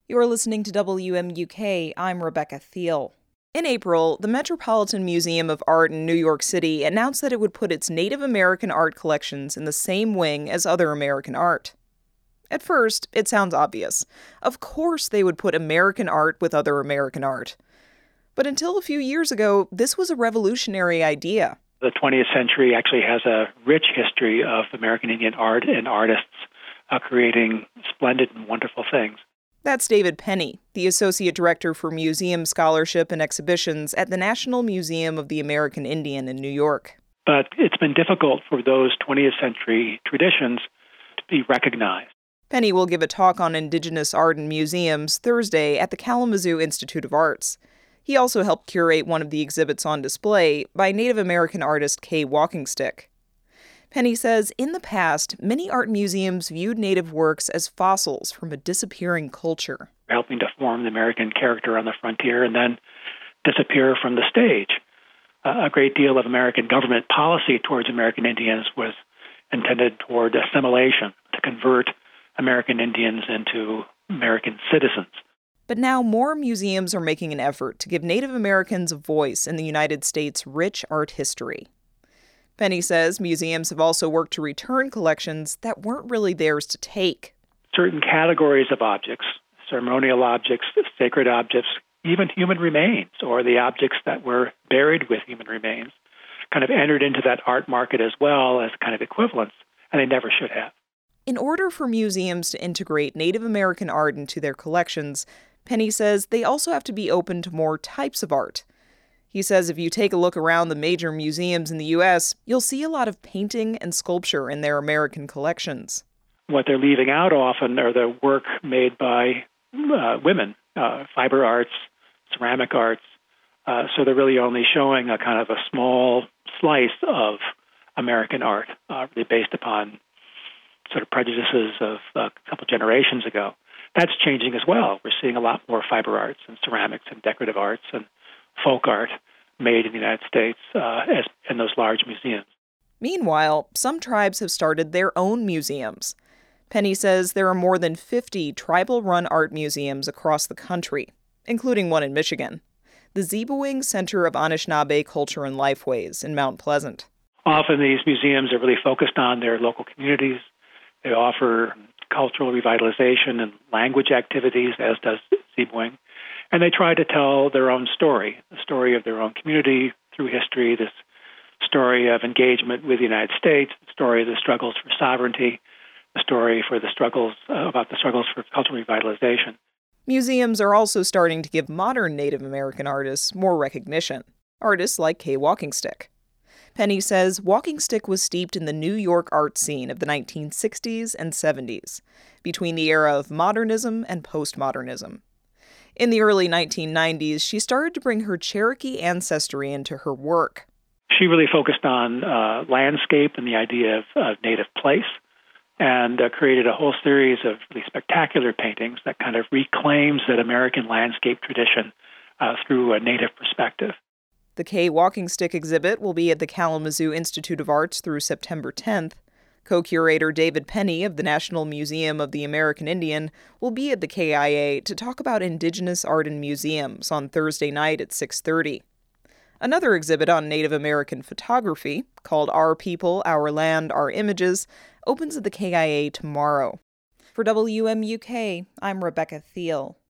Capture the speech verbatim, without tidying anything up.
You're listening to W M U K. I'm Rebecca Thiel. In April, the Metropolitan Museum of Art in New York City announced that it would put its Native American art collections in the same wing as other American art. At first, it sounds obvious. Of course they would put American art with other American art. But until a few years ago, this was a revolutionary idea. The twentieth century actually has a rich history of American Indian art and artists uh, creating splendid and wonderful things. That's David Penny, the Associate Director for Museum Scholarship and Exhibitions at the National Museum of the American Indian in New York. But it's been difficult for those twentieth century traditions to be recognized. Penny will give a talk on Indigenous art in museums Thursday at the Kalamazoo Institute of Arts. He also helped curate one of the exhibits on display by Native American artist Kay Walkingstick. Penny says in the past, many art museums viewed Native works as fossils from a disappearing culture. Helping to form the American character on the frontier and then disappear from the stage. Uh, a great deal of American government policy towards American Indians was intended toward assimilation, to convert American Indians into American citizens. But now more museums are making an effort to give Native Americans a voice in the United States' rich art history. Penny says museums have also worked to return collections that weren't really theirs to take. Certain categories of objects, ceremonial objects, sacred objects, even human remains, or the objects that were buried with human remains, kind of entered into that art market as well as kind of equivalents, and they never should have. In order for museums to integrate Native American art into their collections, Penny says they also have to be open to more types of art. He says if you take a look around the major museums in the U S, you'll see a lot of painting and sculpture in their American collections. What they're leaving out often are the work made by uh, women, uh, fiber arts, ceramic arts. Uh, so they're really only showing a kind of a small slice of American art, uh, really based upon sort of prejudices of a couple generations ago. That's changing as well. We're seeing a lot more fiber arts and ceramics and decorative arts and folk art made in the United States uh, as in those large museums. Meanwhile, some tribes have started their own museums. Penny says there are more than fifty tribal-run art museums across the country, including one in Michigan, the Zebewing Center of Anishinaabe Culture and Lifeways in Mount Pleasant. Often these museums are really focused on their local communities. They offer cultural revitalization and language activities, as does Zebewing. And they try to tell their own story, the story of their own community through history, this story of engagement with the United States, the story of the struggles for sovereignty, the story for the struggles uh, about the struggles for cultural revitalization. Museums are also starting to give modern Native American artists more recognition, artists like Kay Walkingstick. Penny says Walkingstick was steeped in the New York art scene of the nineteen sixties and seventies, between the era of modernism and postmodernism. In the early nineteen nineties, she started to bring her Cherokee ancestry into her work. She really focused on uh, landscape and the idea of uh, native place, and uh, created a whole series of really spectacular paintings that kind of reclaims that American landscape tradition uh, through a native perspective. The Kay Walkingstick exhibit will be at the Kalamazoo Institute of Arts through September tenth. Co-curator David Penny of the National Museum of the American Indian will be at the K I A to talk about Indigenous art in museums on Thursday night at six thirty. Another exhibit on Native American photography, called Our People, Our Land, Our Images, opens at the K I A tomorrow. For W M U K, I'm Rebecca Thiel.